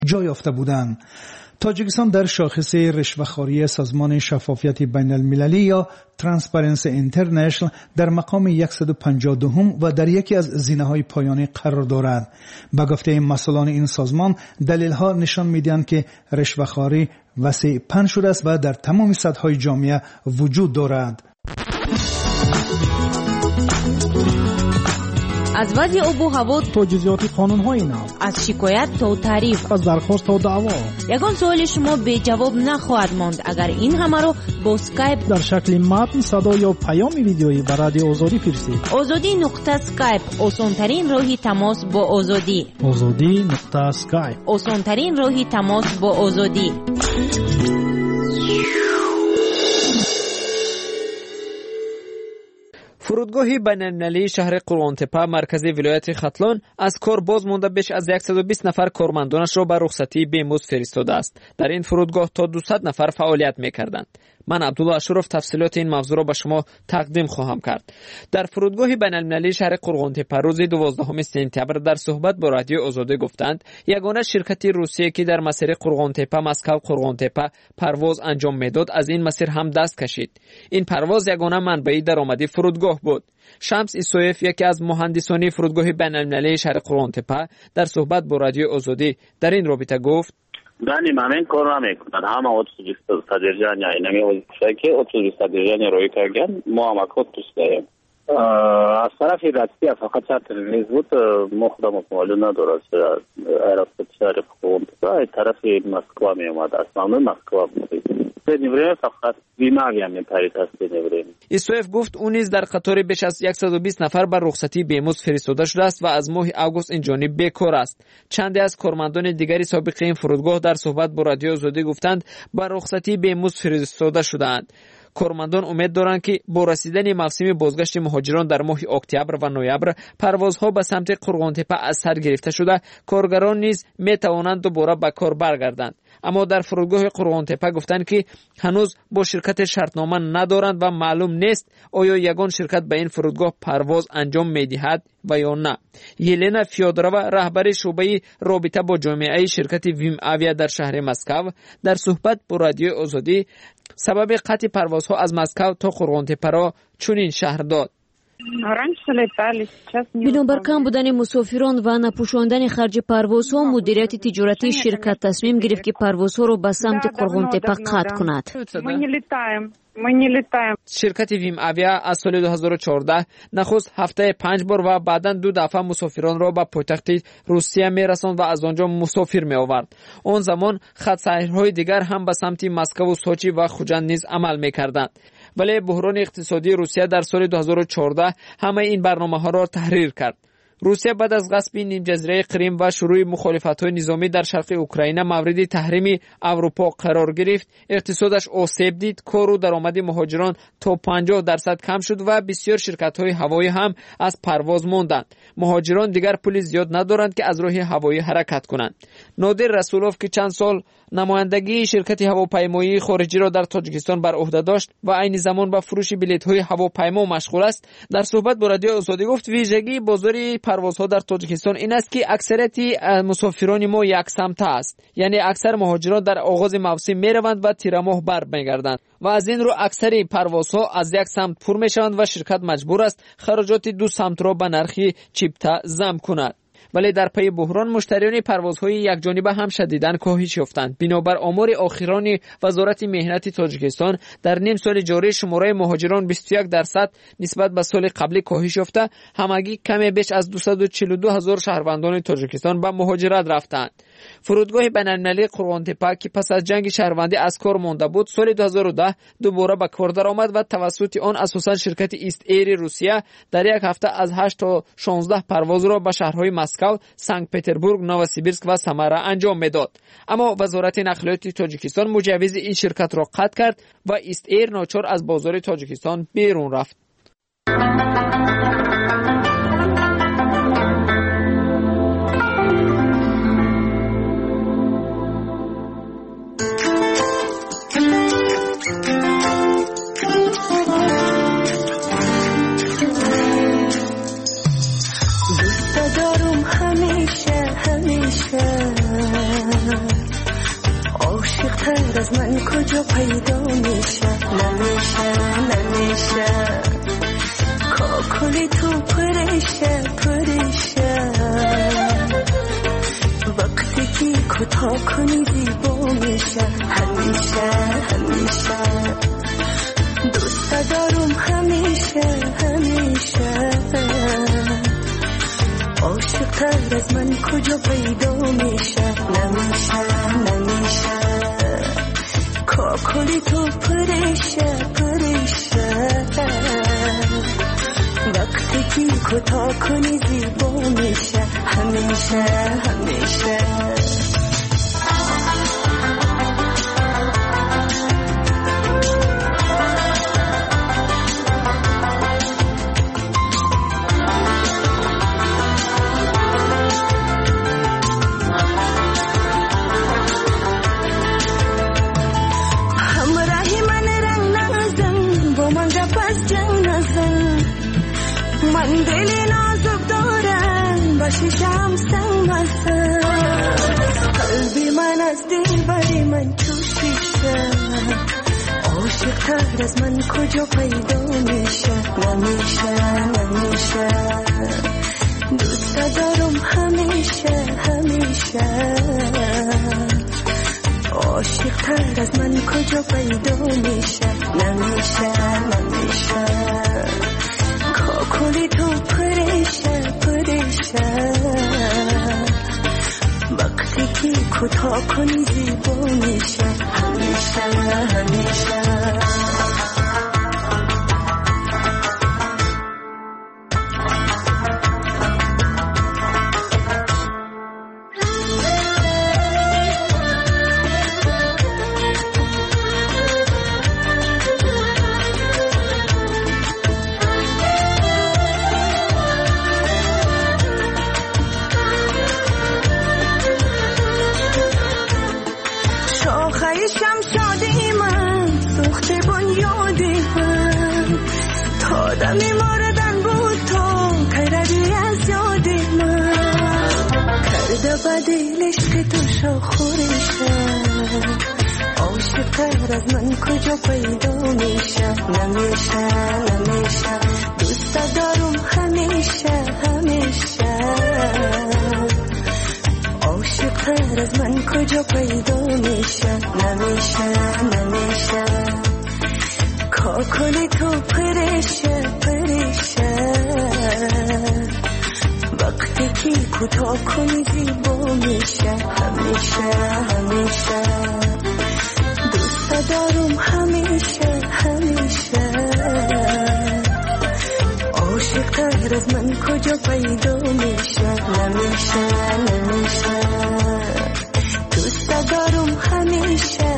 جا یافته بودند. تاجیکستان در شاخصه رشوه‌خواری سازمان شفافیت بین المللی یا ترانسپرنسی اینترنشنال در مقام 152 و در یکی از زینه‌های پایانی قرار دارد. به گفته مسئولان این سازمان دلیل‌ها نشان می‌دهند که رشوه‌خواری وسیع پن شده است و در تمام سطح‌های جامعه وجود دارد. از وضع آب و هوا تا جزئیات قانون‌های نو، از شکایت تا تعریف، از درخواست تا دعوا، یگان سوال شما به جواب نخواهد ماند اگر این همه رو با اسکایپ در شکل متن، صدا یا پیام ویدیویی به رادیو آزادی فرستید. azadi.skype آسان‌ترین راه تماس با آزادی. azadi.skype آسان‌ترین راه تماس با آزادی. فرودگاه بین‌المللی شهر قرغان‌تپه مرکز ولایت ختلان از کار باز مانده بیش از 120 نفر کارمندانش را به رخصتی بیمزد فرستاده است. در این فرودگاه تا 200 نفر فعالیت می‌کردند. من عبدالله اشرف تفصیلات این موضوع را به شما تقدیم خواهم کرد. در فرودگاه بین‌المللی شهر قرغان‌تپه روز 12 سپتامبر در صحبت با رادیو آزادی گفتند یگانه شرکت روسیه که در مسیر قرغان‌تپه مسکو قرغان‌تپه پرواز انجام میداد از این مسیر هم دست کشید. این پرواز یگانه منبع درآمدی فرودگاه بود. شمس ایسویف یکی از مهندسان فرودگاه بین‌المللی شهر قرغان‌تپه در صحبت با رادیو آزادی در این رابطه گفت دانی مامن کار نمیکنند. همه اتوبوس صدرجانی اینمی وظیفه که اتوبوس صدرجانی روی کردن ما هم کد دوست داریم. از طرف راستی فقط چارتر نیز بود ما خودم معلوم ندارد ایرپورت شهر قرغان‌تپه طرف مسکو می اومد اصلا مسکو بود. نوره فقط بیماری هم پریت است نوره. ایسویف گفت اون نیز در قطار بیش از 120 نفر بر رخصتی بیمزد فرستاده شده است و از ماه آگوست این جانب بیکار است. چندی از کارمندان دیگری سابق این فرودگاه در صحبت با رادیو آزادی گفتند بر رخصتی بیمزد فرستاده شده‌اند. کارمندان امید دارند که با رسیدن موسم بازگشت مهاجران در ماه اکتبر و نوامبر پروازها به سمت قرغان‌تپه از سر گرفته شده کارگران نیز می توانند دوباره به کار برگردند. اما در فرودگاه قرغان‌تپه گفتند که هنوز با شرکت شرطنامه ندارند و معلوم نیست آیا یگان شرکت به این فرودگاه پرواز انجام می‌دهد و یا نه. یلنا فیودرova رهبر شعبه رابطه با جامعه شرکت ویم اویا در شهر مسکو در صحبت با رادیو آزادی سبب قطع پروازها از مسکو تا قرغان‌تپه را چنین شرح داد. بنابر کم بودن مسافران و نپوشاندن خرج پروازها مدیریت تجارتی شرکت تصمیم گرفت که پروازها را به سمت قرغان‌تپه قطع کند. شرکت ویم اویا از سال 2014 نخست هفته 5 بار و بعداً 2 دفعه مسافران را به پایتخت روسیه میرساند و از آنجا مسافر می آورد. آن زمان خط سیرهای دیگر هم به سمت مسکو و سوچی و خوجند نیز عمل می‌کردند. ولی بحران اقتصادی روسیه در سال 2014 همه این برنامه‌ها را تحریر کرد. روسیه بعد از غصب نیم جزیره کریم و شروع مخالفت‌های نظامی در شرق اوکراین مورد تحریم اروپا قرار گرفت. اقتصادش آسیب دید، کار و درآمد مهاجران تا 50% کم شد و بسیار شرکت‌های هوایی هم از پرواز ماندند. مهاجران دیگر پول زیاد ندارند که از راه هوایی حرکت کنند. نادر رسولوف که چند سال نمایندگی شرکت هواپیمایی خارجی را در تاجیکستان بر عهده داشت و عین زمان با فروش بلیط‌های هواپیما مشغول است، در صحبت با رادیو آزادی گفت ویژگی بازار پروازها در تاجیکستان این است که اکثریت مسافران ما یک سمت است، یعنی اکثر مهاجران در آغاز موسم میروند و تیر ماه برمیگردند و از این رو اکثر پروازها از یک سمت پر میشوند و شرکت مجبور است خراجات 2 سمت را به نرخ چیپتا ضم کند. ولی در پی بحران مشتریان پروازهای یک جانبه هم شدیداً کاهش یافتند. بنابر آمار اخیران وزارت مهنت تاجیکستان در نیم سال جاری شماره مهاجران 21% نسبت به سال قبلی کاهش یافته، همگی کمی بیش از 242,000 شهروندان تاجیکستان به مهاجرت رفتند. فرودگاه بین‌المللی قرغان‌تپه که پس از جنگ شهروندی از کار مانده بود، سال 2010 دوباره به کار درآمد و توسط آن اساساً شرکت ایست ایر روسیه در یک هفته از 8 تا 16 پرواز را به شهرهای مسکو، سنت پترزبورگ، نووسیبیرسک و سمره انجام میداد. اما وزارت نقلیات تاجیکستان مجوز این شرکت را قطع کرد و ایست ایر ناچار از بازار تاجیکستان بیرون رفت. عاشق‌تر از من کجا پیدا میشه نمیشه کاکلی تو پرشه وقتی که کوتاه کنی زیبا میشه همیشه دوست دارم همیشه عاشق‌تر از من کجا پیدا میشه نمیشه کاکلی تو پرشه وقتی که کوتاه کنی زیبا میشه همیشه من دلی نازک دارم باشیشم سنگمسته قلبی من از دل بری من تو شیشه عاشق‌تر از من کجا پیدا میشه نمیشه دوست دارم همیشه عاشق‌تر از من کجا پیدا میشه نمیشه کاکلی تو پرشه وقتی که کوتاه کنی زیبا میشه همیشه شمشادی من سوخته بنیادی من تا دمی موردن بود تو کردی از یادی من کرده بدیل عشق تو شاخورشه عاشق‌تر از من کجا پیدا میشه نمیشه دوست دارم همیشه عاشق‌تر از من کجا پیدا میشه نمیشه کاکلی تو پرشه وقتی که کوتاه کنی زیبا میشه همیشه دوست دارم همیشه عاشق‌تر از من کجا پیدا میشه نمیشه دوست دارم همیشه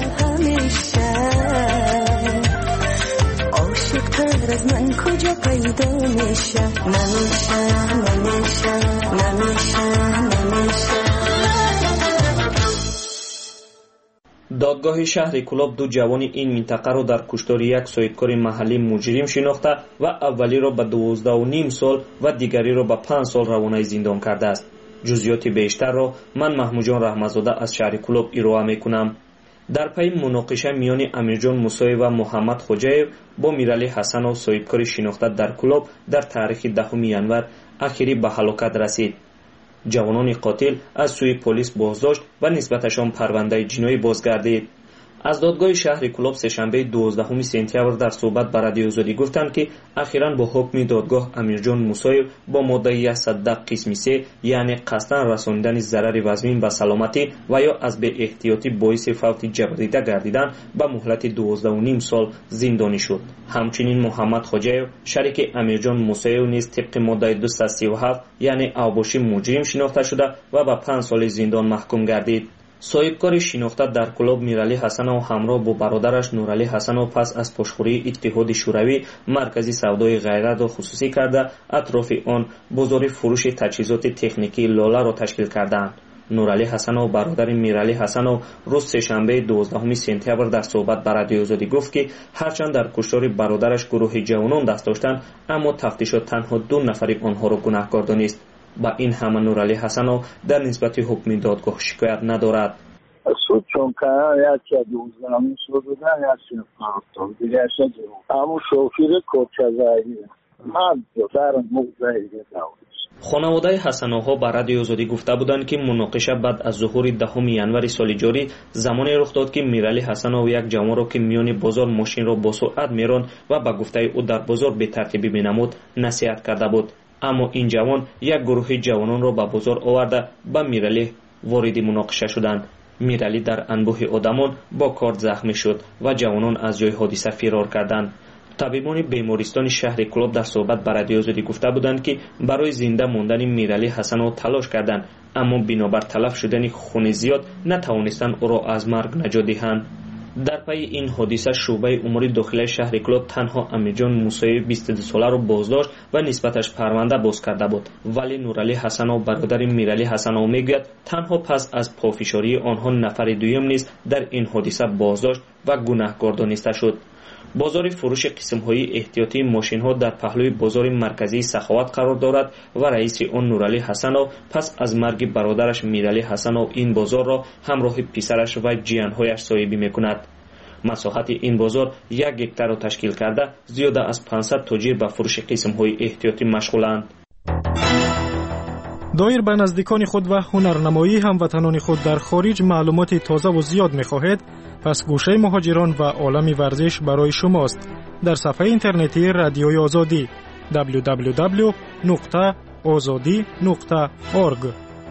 عاشق‌تر از من کجا پیدا میشه نمیشه دادگاه شهر کلاب دو جوان این منطقه را در کشتار یک صاحبکار محلی مجرم شناخته و اولی را به 12.5 سال و دیگری را به 5 سال روانه زندان کرده است. جزئیات بیشتر را من محمود جان رحمتزاده از شهر کلاب ارائه میکنم. در پی مناقشه میان امیرجان موسوی و محمد خوجایو با میرعلی حسنов صاحبکار شناخته در کلاب در تاریخ 10 ینور اخیری به هلاکت رسید. جوانان قاتل از سوی پلیس بازداشت و نسبتشان پرونده جنایی بازگردید. از دادگاه شهر کلاب سه‌شنبه 12 سپتامبر در صحبت با رادیو آزادی گفتند که اخیراً با حکم دادگاه امیرجان موسوی با ماده 110 قسم 3 یعنی قصداً رساندن ضرر وزمین به سلامتی و یا از بی احتیاطی باعث فوت جبریده گردیدن به مهلت 12.5 سال زندانی شد. همچنین محمد خوجایو شریک امیرجان موسوی نیز طبق ماده 237 یعنی اوباشی مجرم شناخته شده و به 5 سال زندان محکوم گردید. صاحبکار شناخته در کلاب میرعلی حسنов همراه با برادرش نورعلی حسنov پس از پشتخوری اتحاد شوروی مرکزی سودای غیرت را خصوصی کرده اطراف آن بازار فروش تجهیزات تکنیکی لاله را تشکیل کردند. نورعلی حسنov برادر میرعلی حسنov روز سه‌شنبه 12 سپتامبر در صحبت با رادیو آزادی گفت که هرچند در کشتار برادرش گروه جوانان دست داشتند اما تفتیشات تنها 2 نفر آنها را گناهکار دانست. با این همه نورعلی حسنov در نسبت حکم دادگاه شکایت ندارد. سود چون که یکی از 12 همین سود بودن یکی از 50 دیگه اشتر همون شوفیر کچزایی من در موضعی داوش. خانواده حسن‌آقا با رادیو آزادی گفته بودند که مناقشه بعد از ظهور 10 ینوری سال جاری زمانی رخ داد که میرعلی حسن‌آقا یک جوان را که میان بازار ماشین را با سرعت میراند و به گفته او در بازار به ترتیبی مینمود نصیحت کرده بود. اما این جوان یک گروه جوانان را به بازار آورده به میرعلی وارد مناقشه شدند. میرعلی در انبوه آدمان با کارد زخمی شد و جوانان از جای حادثه فرار کردند. طبیبان بیمارستان شهر کلاب در صحبت با رادیو آزادی گفته بودند که برای زنده ماندن میرعلی حسن‌آقا تلاش کردند، اما بنابر تلف شدن خون زیاد نتوانستند او را از مرگ نجات دهند. در پی این حادثه شعبه امور داخلی شهر کلاب تنها امیرجان موسوی 22 ساله را بازداشت و نسبتش پرونده باز کرده بود، ولی نورعلی حسن‌آقا برادر میرعلی حسن‌آقا میگوید تنها پس از پافشاری آنها نفر دوم نیز در این حادثه بازداشت و گناهکار دانسته شد. بازار فروش قسم‌های احتیاطی ماشین‌ها در پهلوی بازار مرکزی سخاوت قرار دارد و رئیس آن نورعلی حسن‌آقا پس از مرگ برادرش میرعلی حسن‌آقا این بازار را همراه پسرش و جیان‌هایش صاحبی می‌کند. مساحت این بازار 1 هکتار را تشکیل کرده زیاده از 500 تاجر به فروش قسم‌های احتیاطی مشغولند. دایر به نزدیکان خود و هنرنمایی هموطنان خود در خارج معلومات تازه و زیاد می‌خواهید، پس گوشه مهاجران و عالم ورزش برای شماست. در صفحه اینترنتی رادیوی آزادی www.azadi.org.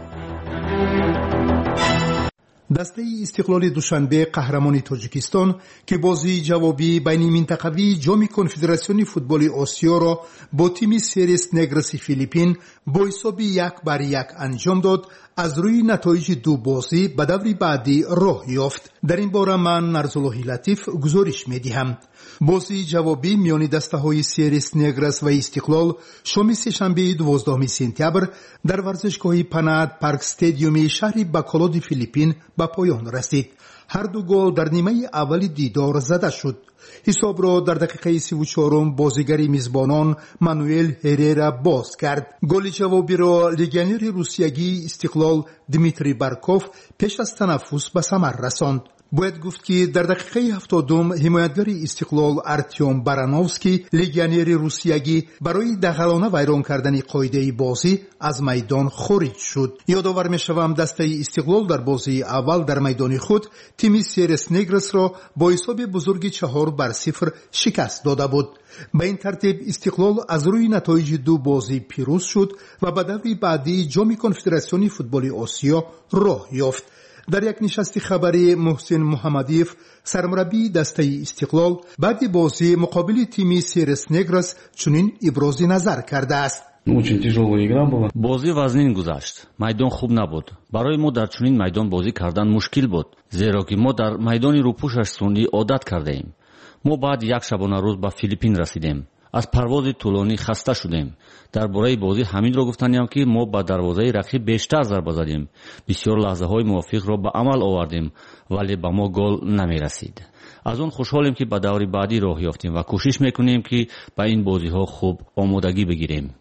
دسته استقلال دوشنبه قهرمان تاجیکستان که بازی جوابی بین منطقوی جام کنفدراسیون فوتبال آسیا را با تیم سیرس نگرس فیلیپین با حساب 1-1 انجام داد، از روی نتایج 2 بازی به دور بعدی راه یافت. در این باره من نرزالله لطیف گزارش می‌دهم. بازی جوابی میان دسته‌های سیرس نگرس و استقلال شام سه‌شنبه 12 سپتامبر در ورزشگاه پنات پارک استادیوم شهر باکالود فیلیپین به پایان رسید. هر دو گل در نیمه اول دیدار زده شد. حساب را در دقیقه 34 بازیگر میزبانان مانوئل هریرا باز کرد. گل جوابی را لگیونر روسیایی استقلال دمیتری بارکوف پیش از تنفس به ثمر رساند. باید گفت که در دقیقه 70 حمایتگر استقلال ارتیوم برانوفسکی لگیونر روسیایی برای دخالانه ویران کردن قاعده بازی از میدان خارج شد. یادآور می‌شوم دسته استقلال در بازی اول در میدان خود تیم سیرس نگرس را با حساب بزرگ 4-0 شکست داده بود. به این ترتیب استقلال از روی نتایج 2 بازی پیروز شد و به دور بعدی جام کنفدراسیون فوتبال آسیا راه یافت. در یک نشست خبری محسن محمدیف سرمربی دسته استقلال بعد بازی مقابل تیم سیرس نگرس چنین ابراز نظر کرده است. بازی وزنین گذشت. میدان خوب نبود. برای ما در چنین میدان بازی کردن مشکل بود، زیرا که ما در میدان روپوشش سنی عادت کرده ایم. ما بعد یک شبانه روز به فیلیپین رسیدیم. از پرواز طولانی خسته شدیم. درباره بازی همین را گفتنیم که ما با دروازه رقیب بیشتر ضربه زدیم. بسیار لحظه های موافق را به عمل آوردیم، ولی به ما گل نمی رسید. از اون خوشحالیم که به دور بعدی راه یافتیم و کوشش میکنیم که به این بازی ها خوب آمادگی بگیریم.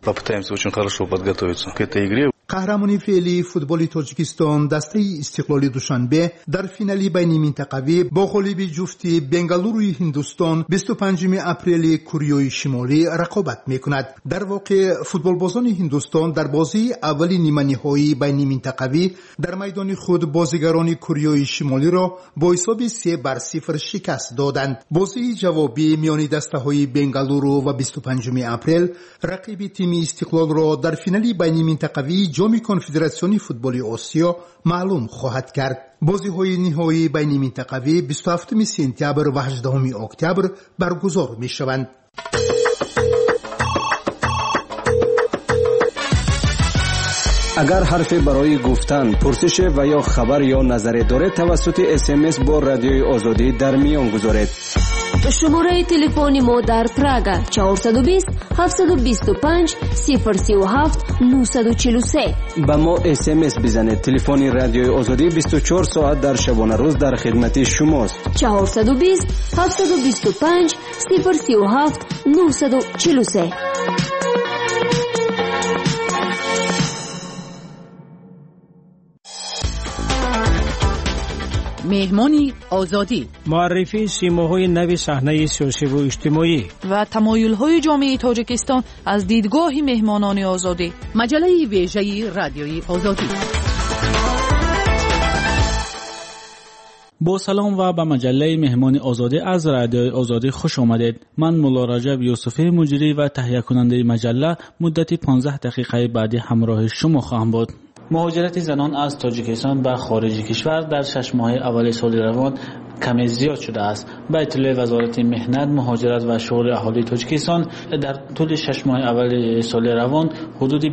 قهرمانی فعلی فوتبال تاجیکستان دسته استقلال دوشنبه در فینالی بین منطقوی با غلبه جفتی بنگالوروی هندوستان 25 اپریل کره شمالی رقابت میکند. در واقع فوتبال بازان هندوستان در بازی اولی نیمه نهایی بین منطقوی در میدان خود بازیگران کره شمالی را با حساب 3-0 شکست دادند. بازی جوابی میان دسته‌های بنگالورو و 25 اپریل رقیب تیم استقلال را در فینالی بین منطقوی جام کنفدراسیون فوتبال آسیا معلوم خواهد کرد. بازی‌های نهایی بین منطقوی 27 سپتامبر و 18 اکتبر برگزار می‌شوند. اگر حرفی برای گفتن، پرسش و یا خبر یا نظری دارید توسط SMS با رادیوی آزادی در میان گذارید. شماره تلفن ما در پراگ 420 725 037 943. با ما SMS بزنید. تلفن رادیوی آزادی 24 ساعت در شبانه روز در خدمت شماست. 420 725 037 943. مهمانی آزادی، معرفی سیماهای نو صحنه سیاسی و اجتماعی و تمایل‌های جامعه تاجیکستان از دیدگاه مهمانان آزادی. مجله ویژه رادیوی آزادی. با سلام و به مجله مهمان آزادی از رادیوی آزادی خوش آمدید. من مولا رجب یوسفی مجری و تهیه کننده مجله مدتی 15 دقیقه بعدی همراه شما خواهم بود. مهاجرت زنان از تاجیکستان به خارج کشور در 6 ماه اول سال روان کمی زیاد شده است. به اطلاع وزارت مهنت، مهاجرت و شغل اهالی تاجیکستان در طول 6 ماه اول سال روان حدود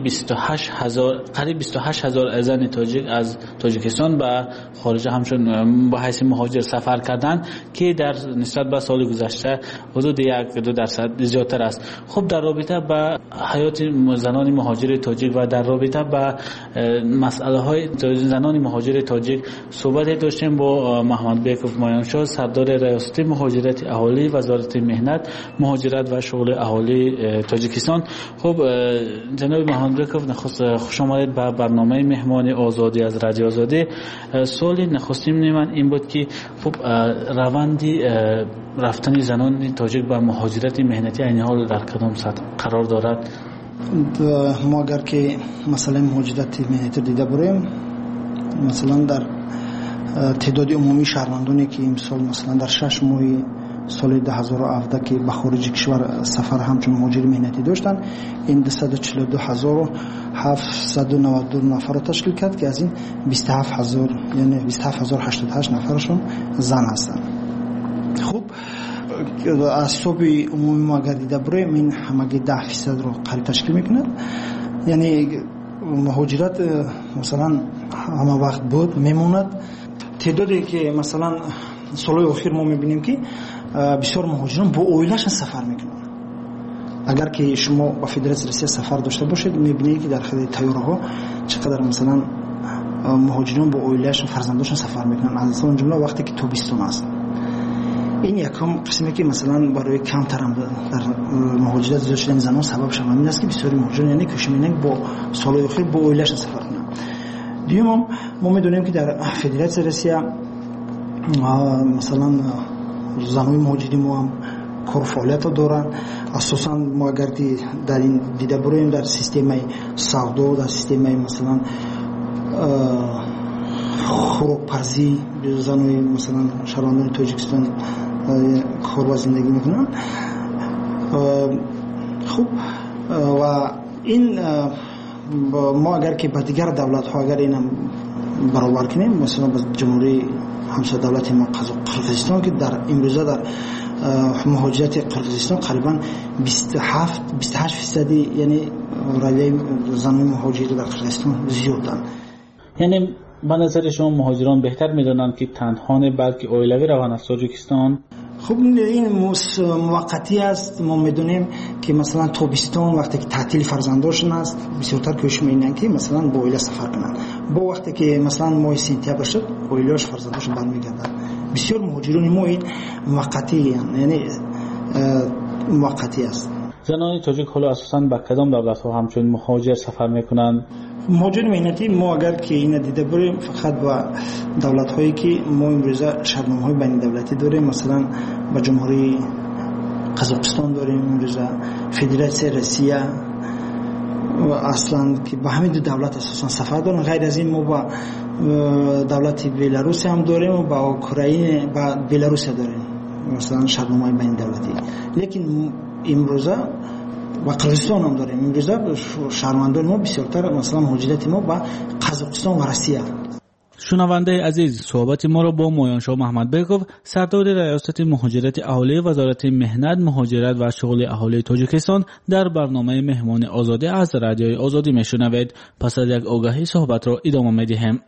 28000 زن تاجیک از تاجیکستان به خارج همچون به حیث مهاجر سفر کردند که در نسبت به سال گذشته حدود 1-2% زیادتر است. خب در رابطه با حیات زنان مهاجر تاجیک و در رابطه با مسئله های زنان مهاجر تاجیک صحبت داشتیم با محمد بیکوف مایانشاه، سردار ریاست مهاجرت اهالی وزارت مهنت، مهاجرت و شغل اهالی تاجیکستان. خب جناب محمد بیکوف، نخست خوش آمدید به برنامه مهمان آزادی از رادیو آزادی. سوال نخستین من این بود که خب روندی رفتن زنان تاجیک به مهاجرت مهنتی این حال در کدام سطح قرار دارد؟ ما اگر که مثلا مهاجرت مهنتی دیده بریم، مثلا در تعداد عمومی شهروندانی که امسال مثلا در 6 ماه سال 2017 که به خارج کشور سفر همچون مهاجر مهنتی داشتن، این 242792 نفر را تشکیل کرد که از این 27000 یعنی 27088 نفرشون زن هستند. خب از حساب عمومی ما اگر دیده بریم این همگی 10% رو قریب تشکیل میکنه. یعنی مهاجرت مثلا همه وقت بود میموند. تعدادی که مثلا سالهای اخیر ما میبینیم که بسیار مهاجران با اویلش سفر میکنن. اگر که شما با فدراسیون روسیه سفر داشته باشید میبینید که در خلال طیاره ها چقدر مثلا مهاجران با اویلش فرزنداشون سفر میکنن، از اون جمله وقتی که تابستون است. این یکم قسمی که مثلا برای کمتر هم در مهاجرت زیاد شدن زنان سبب شده این است که بسیاری مهاجران یعنی کشمینک با سالهای اخیر با اویلش سفر کنن. دیگه ما میدونیم که در فدراسیون روسیه مثلا زنای مهاجری ما هم کار فعالیت دارن. اساسا ما اگر در این دیده بریم در سیستم سودا، در سیستم مثلا خوراکپزی زنای مثلا شهروندان تاجیکستان کار و زندگی میکنن. خب و این ما اگر که با دیگر دولت ها اگر اینم برابر کنیم، مثلا با جمهوری همسایه دولت ما قرقیزستان که در امروزه در مهاجرت قرقیزستان قریبا 28% یعنی رویه زنان مهاجری در قرقیزستان زیادن. یعنی به نظر شما مهاجران بهتر میدونن که تنها نه بلکه اویلوی روان از تاجیکستان؟ خب این موقتی است. ما میدونیم که مثلا تابستان وقتی که تعطیل فرزنداشون است بسیارتر کوشش میکنن که مثلا با اویله سفر کنن. با وقتی که مثلا ماه سپتامبر شد اویلاش فرزنداشون برمیگردن. بسیار مهاجران ما این موقتی یعنی موقتی است. زنان تاجیک حالا اساساً به کدام دولت ها همچون مهاجر سفر میکنن؟ مهاجر مهنتی ما اگر که این دیده بریم فقط با دولت هایی که ما امروزه شرطنامه های بین دولتی داریم، مثلا با جمهوری قزاقستان داریم امروزه، فدراسیون روسیه و اصلا که با همین دو دولت اساسا سفر داریم. غیر از این ما با دولت بلاروس هم داریم و با اوکراین با بلاروس داریم مثلا شرطنامه های بین دولتی. لیکن امروزه و قرقیزستان هم داریم. امروزه شهروندان ما بسیارتر مثلا مهاجرت ما با قزاقستان و روسیه. شنونده عزیز، صحبت ما را با مایانشاه محمد بیکوف، سردار ریاست مهاجرت اهالی وزارت مهنت، مهاجرت و شغل اهالی تاجیکستان در برنامه مهمان آزادی از رادیوی آزادی میشنوید. پس از یک آگاهی صحبت را ادامه میدیم.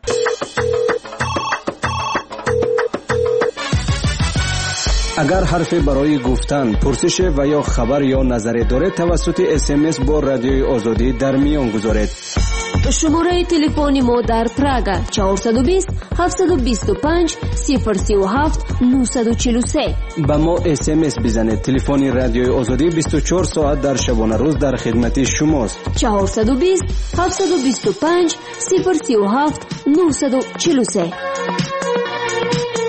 اگر حرفی برای گفتن، پرسش و یا خبر یا نظری دارید توسط SMS با رادیوی آزادی در میان گذارید. شماره تلفن ما در پراگ 420 725 037 943. با ما SMS بزنید. تلفن رادیوی آزادی 24 ساعت در شبانه روز در خدمت شماست. 420 725 037 943.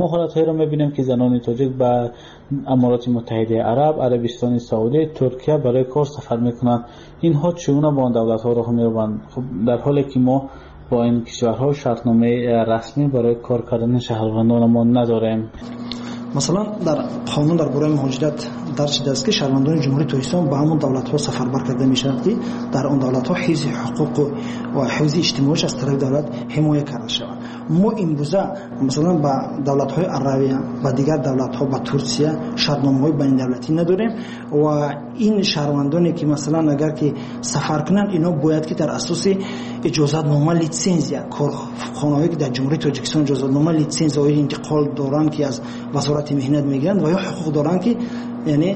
ما حالت‌هایی را می‌بینیم که زنان تاجیک به امارات متحده عرب، عربستان سعودی، ترکیه برای کار سفر می‌کنند. اینها چگونه با آن دولت‌ها راه می‌روند؟ خب در حالی که ما با این کشورها شرطنامه رسمی برای کار کردن شهروندان ما نداریم. مثلا در قانون درباره مهاجرت درج شده است که شهروندان جمهوری ترکستان به همون دولت‌ها سفربر کرده میشوند که در آن دولت‌ها حفظ حقوق و حفظ اجتماعی از طرف دولت حمایت کرده شود. ما امروزه مثلا با دولت‌های عربی و دیگر دولت‌ها با ترکیه شرطنامه‌های بین‌الدولتی نداریم و این شهروندانی که مثلا اگر که سفر کنند اینا باید که در اساس اجازه‌نامه لیسانسیا کارخانه‌ای که در جمهوری تاجیکستان اجازه‌نامه لیسانسیا انتقال دارند که از وزارت مهنت میگیرند و یا حقوق دارند که یعنی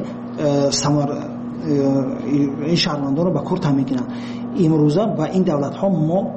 این شهروندان رو به کار تامین کنند. امروزه با این دولت‌ها ما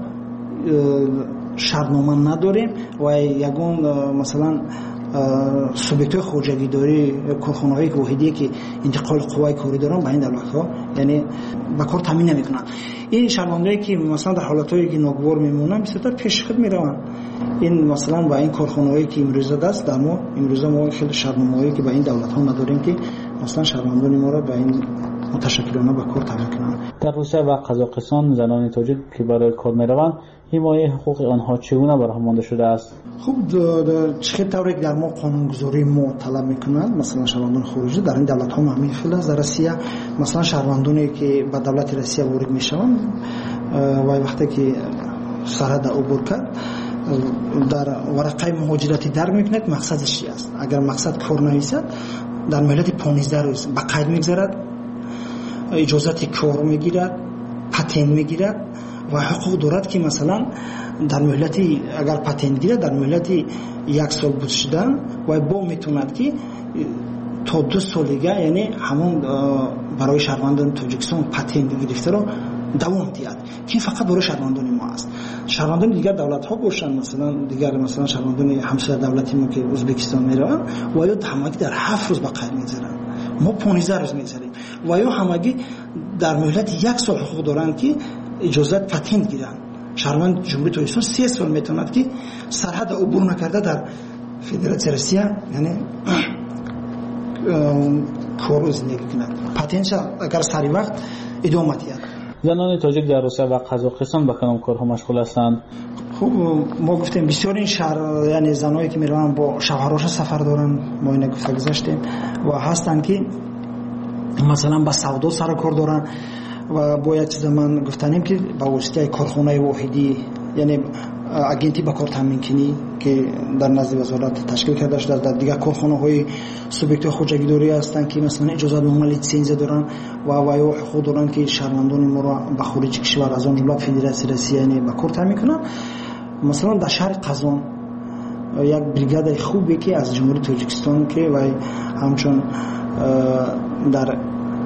شرطنامه نداریم و یگان مثلا سوبیکت‌های خارجگیداری کارخانه‌های واحدی که انتقال قوای کاری دارن با این دولت‌ها یعنی به کار تامین نمی‌کنن. این شهروندانی که مثلا در حالت‌هایی که ناگوار میمونن بسیار پیشخد میروند. این مثلا با این کارخانه‌هایی که امروزه دست در ما امروزه ما خیلی شرطنامه‌ای که با این دولت‌ها نداریم که مثلا شهروندان ما را با این متشکلانه به کار تامین کنند. در روسیه و قزاقستان زنان تاجیک که برای کار میروند حمایت حقوق آنها چگونه برهم مانده شده است؟ خب چه طوری که در ما قانونگذاری ما طلب میکنند مثلا شهروندان خارجی در این دولت ها همین خیلی از در روسیه مثلا شهروندانی که به دولت روسیه وارد میشوند و وقتی که سرحد عبور کرد در ورقه مهاجرتی در میکند مقصدش چی است؟ اگر مقصد کار نویسد در مهلت 15 روز به قید میگذارد، اجازت کار میگیرد، پتنت میگیرد و حقوق دارد که مثلا در مهلتی اگر پتنت گیرد در مهلتی 1 سال بود شدن و با میتوند که تا 2 سالگه یعنی همون برای شهروندان تاجیکستان پتنت گرفته رو دوام دهد که فقط برای شهروندان ما است. شهروندان دیگر دولت ها باشن مثلا دیگر مثلا شهروندان همسایه دولتی ما که ازبکستان میروند و یا همگی در 7 روز به قید میگذارن، ما 15 روز میگذاریم و یا همگی در مهلت 1 سال حقوق دارند که اجازت پتنت گیرن. شهروند جمهوری ترکستان 3 سال میتوند که سرحد عبور نکرده در فدراسیون روسیه یعنی کار زندگی کند. پتنت اگر سری وقت ادامه دهد. زنان تاجیک در روسیه و قزاقستان به کدام کارها مشغول هستند؟ خب ما گفتیم بسیار این شهر یعنی زنایی که میروند با شوهرهاش سفر دارن ما اینو گذاشتیم و هستن که مثلا با سودا سر کار دارن و با یک چیز من گفتنیم که با واسطه کارخانه واحدی یعنی اگنتی با کار تامین کنی که در نزد وزارت تشکیل کرده شده در دیگر کارخانه‌های سوبیکت خودجگیداری هستند که مثلا اجازه نامه لیسانس دارن و حقوق دارن که شهروندان ما را به خارج کشور از آن جمله فدراسیون روسیه یعنی به کار تامین کنن. مثلا در شهر قزان یک بریگاد خوبی که از جمهوری تاجیکستان که و همچون در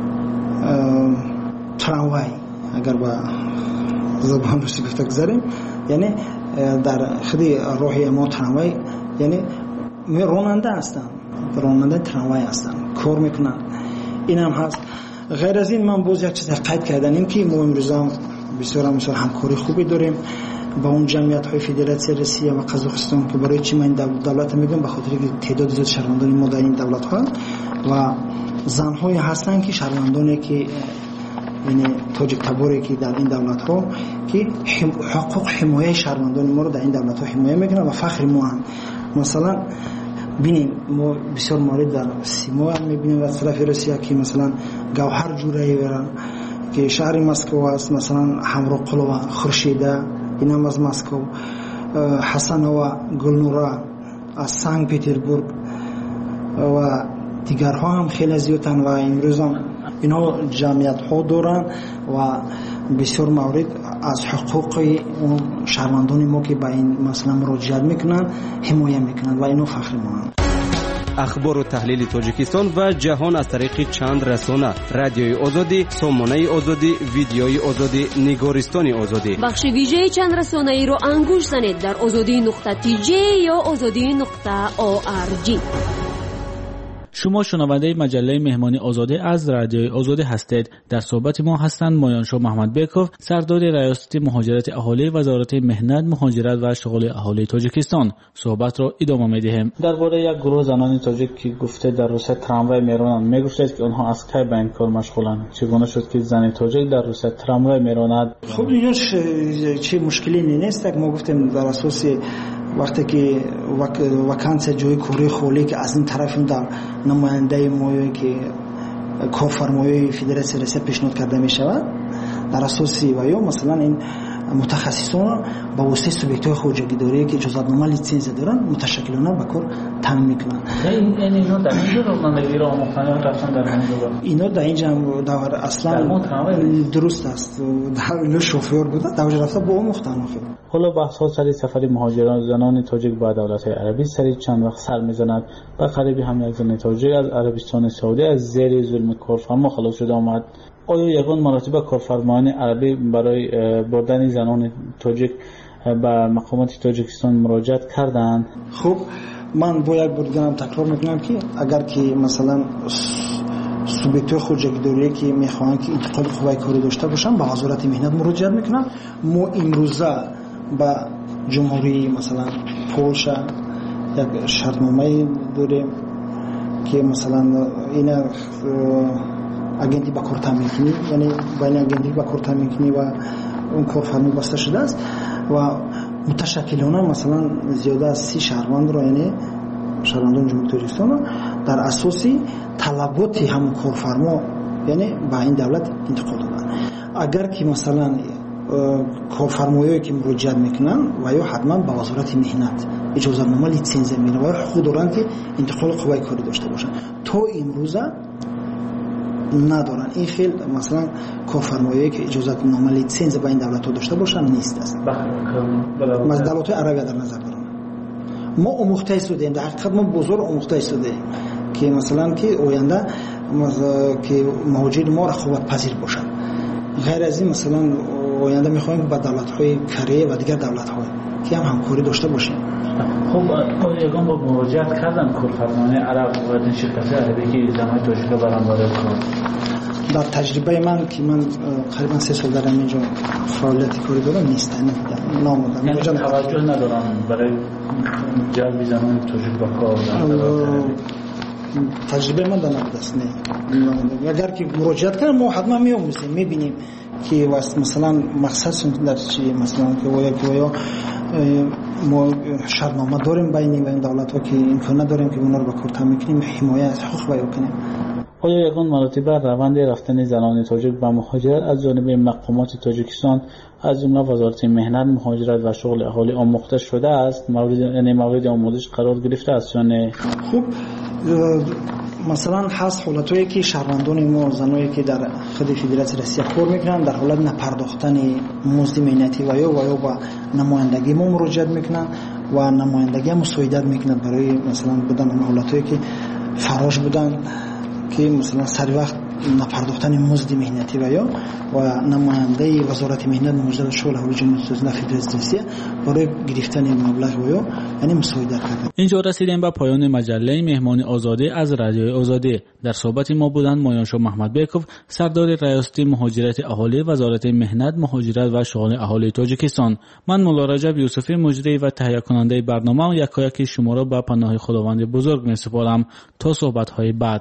تراموای اگر با زبان روسی بگذاریم یعنی در خودی راهی ما تراموای یعنی راننده هستن، راننده تراموای هستن، کار میکنن. این هم هست. غیر از این من باز یک چیز قید کردنیم که ما امروز بسیار همکاری خوبی داریم با اون جمعیت های فدراسیون روسیه و قزاقستان که برای چی من دولت میگم به خاطر که تعداد زیاد شهروندان ما در این دولت ها و زن های هستن که شهروندانی که یعنی تاجیک تباری که در این دولت ها که حقوق حمایت شهروندان ما رو در این دولت ها حمایت میکنن و فخر ما هم. مثلا ببینیم ما بسیار مورد در سیما هم میبینیم از طرف روسیه که مثلا گوهر جورایی برن که شهر مسکو است، مثلا همروقلو و خورشیده اینم از مسکو، حسن و گلنورا از سنت پترزبورگ و دیگرها هم خیلی زیادن و امروز هم اینا جمعیت ها دارن و بسیار مورد از حقوق اون شهروندان ما که با این مثلا مراجعت میکنن حمایت میکنن و اینو فخر ما هم. اخبار و تحلیل تاجیکستان و جهان از طریق چند رسانه: رادیوی آزادی، سامانه آزادی، ویدیوی آزادی، نگارستان آزادی. بخش ویژه چند رسانه ای رو انگوش زنید در azadi.tj یا azadi.org. شما شنونده مجله مهمانی آزادی از رادیوی آزادی هستید. در صحبت ما هستند مایانشاه محمد بیکوف، سردار ریاست مهاجرت اهالی وزارت مهنت، مهاجرت و شغل اهالی تاجیکستان. صحبت را ادامه می‌دهیم. درباره یک گروه زنان تاجیک که گفته در روسیه تراموای میرانند، میگفتید که آنها از کی به این کار مشغولند؟ چگونه شد که زن تاجیک در روسیه تراموای میراند؟ خب اینش چه مشکلی نیست. ما گفتیم در اساس وقتی که وکانسی جای کاری خالی که از این طرف در نماینده ما که کارفرمای فدراسیون روسیه پیشنهاد کرده می شود، در اساس و یا مثلا این متخصصان با واسطه سوبیکت‌های خودجگیداری که اجازه‌نامه لیسانس دارن متشکلانه به کار تامین میکنن. اینا در اینجا رانندگی را آموختن رفتن در اینجا؟ اینا در اینجا در اصلا درست است. در شوفر بوده در اونجا رفته با آموختن. حالا بحث‌ها سر سفر مهاجران زنان تاجیک به دولت‌های عربی سری چند وقت سر می‌زند. به قریبی هم یک زن تاجیک از عربستان سعودی از زیر ظلم کارفرما خلاص شده آمد. آیا یگان مراتب کارفرمایان عربی برای بردن زنان تاجیک به مقامات تاجیکستان مراجعت کردند؟ خب من با یک بار دیگه تکرار میکنم که اگر که مثلا سوبیکت‌های خودجگیداری که میخوان که انتقال قوه کاری داشته باشن به وزارت مهنت مراجعت میکنن. ما امروزه به جمهوری مثلا پولشا یک شرطنامه داریم که مثلا این اگنتی با کار تامین کنی، یعنی بین اگنتی با کار تامین کنی و اون کارفرما بسته شده است و متشکلانه مثلا زیاده از 30 شهروند را، یعنی شهروندان جمهوری تاجیکستان در اساسی طلبات همون کارفرما یعنی با این دولت انتقال دادن. اگر که مثلا کارفرمایایی که مراجعت میکنن و یا حتما به وزارت مهنت اجازه‌نامه لیسانس میگیرن و حقوق دارن که انتقال قوه کاری داشته باشن. تا امروز ندارن. این خیلی مثلا کارفرمایایی که اجازه‌نامه لیسانس به این دولت‌ها داشته باشن نیست است. مثلا دولت‌های عربی در نظر دارن. ما آموخته شدیم، در حقیقت ما بزرگ آموخته شدیم که مثلا که آینده که مهاجر ما رقابت پذیر باشن. غیر از این مثلا آینده می‌خوایم با دولت‌های کره و دیگر دولت‌ها که هم همکاری داشته باشیم. خب یگان با مراجعت کردن کارفرمایان عرب و این شرکت عربی که زنان تاجیک برام وارد کنند. در تجربه من که من قریبا 3 سال دارم اینجا فعالیت کاری دارم نیست نامدارم. یعنی توجه ندارم برای جلب زنان تاجیک به کار. تجربه من در نبوده است. نه اگر که مراجعت کنم ما حتما می‌آموزیم، می‌بینیم که مثلا مقصد در چی، مثلا که ویا ما شرطنامه داریم بین این دولت‌ها که امکان نداریم که اونا رو به کار تامین کنیم، حمایت از حقوق بیان کنیم. آیا یگان مراتب روند رفتن زنان تاجیک به مهاجرت از جانب مقامات تاجیکستان از جمله وزارت مهنت، مهاجرت و شغل اهالی آموخته شده است؟ مورد آموزش قرار گرفته است یا نه؟ خوب مثلا هست حالتایی که شهروندان ما زنایی که در خود فدراسیون روسیه کار میکنن در حالت نپرداختن مزد مهنتی و یا با نمایندگی ما مراجعت میکنن و نمایندگی مساعدت میکنن برای مثلا بدن حالتایی که فراش بودن که مثلا سر وقت نپرداختن مزد مهنتی و نماینده وزارت مهنت مهاجرت شغل اهالی جمهوری فدراسیون روسیه برای گرفتن مبلغ یعنی مساعدت کردن. اینجا رسیدیم به پایان مجله مهمانی آزادی از رادیوی آزادی. در صحبت ما بودند مایانشاه محمد بیکوف، سردار ریاست مهاجرت اهالی وزارت مهنت، مهاجرت و شغل اهالی تاجیکستان. من مولا رجب یوسفی مجری و تهیه کننده برنامه و یکایک شما را به پناه خداوند بزرگ می‌سپارم تا صحبت‌های بعد.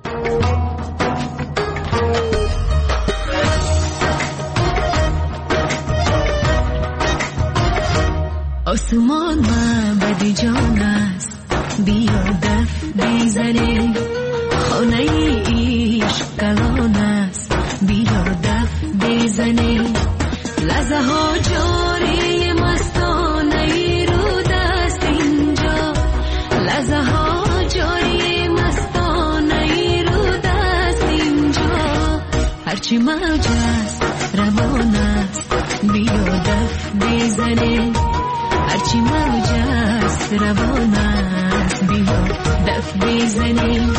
آسمان معبد جان است، بیا دف بزنیم، خانه عشق کلان است، بیا دف بزنیم، لحظه ها جاری مستانه رو دست اینجا، لحظه ها جاری مستانه رو دست اینجا، هرچی موج است روان است، بیا دف بزنیم، هرچی موج است روان است، بیا دف بزنیم.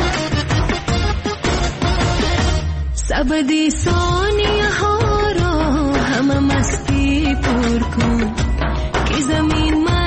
سبد ثانیه ها را مستی پر کن که زمین